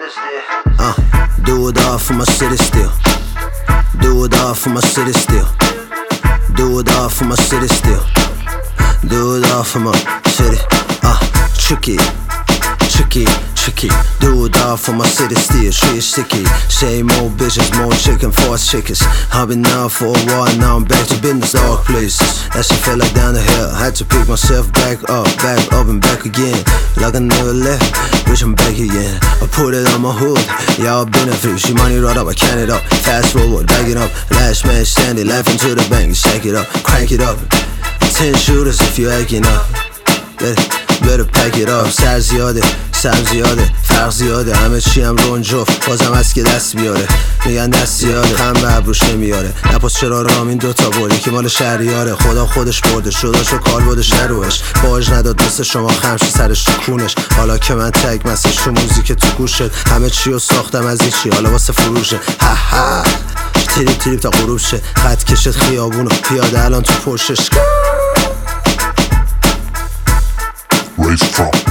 Do it all for my city still. Do it all for my city still. Do it all for my city still. Do it all for my city. Tricky, tricky, tricky. Do it all for my city still. Shit sticky. Same old bitches, more chicken, 4 chickens. I've been out for a while, now I'm back to business, dark places. That shit felt like down the hill. Had to pick myself back up and back again. Like I never left, bitch, I'm back again. I put it on my hood, y'all benefit. She money right up, I count it up. Fast forward, back it up. Last man standing, laughing to the bank. Shake it up, crank it up. 10 shooters if you acting up. Better pack it up. سر زیاده، سم زیاده، فرق زیاده. همه چی هم رون جفت، بازم هست که دست بیاره. میگن دست زیاده، خم به ابروش نمیاره. نپاس چرا رام این دوتا بردی که مال شهریاره. خدا خودش برده، شداشو کار بودش نروش. باج نداد مثل شما خمش سرش تو کونش. حالا که من تگ مسیج تو موزیک تو گوشت. همه چی رو ساختم از این چی، حالا واسه فروشه. ها ها تریپ تا غروب شه. خط کشت خیابونو پیاده الان تو پشتش. Race from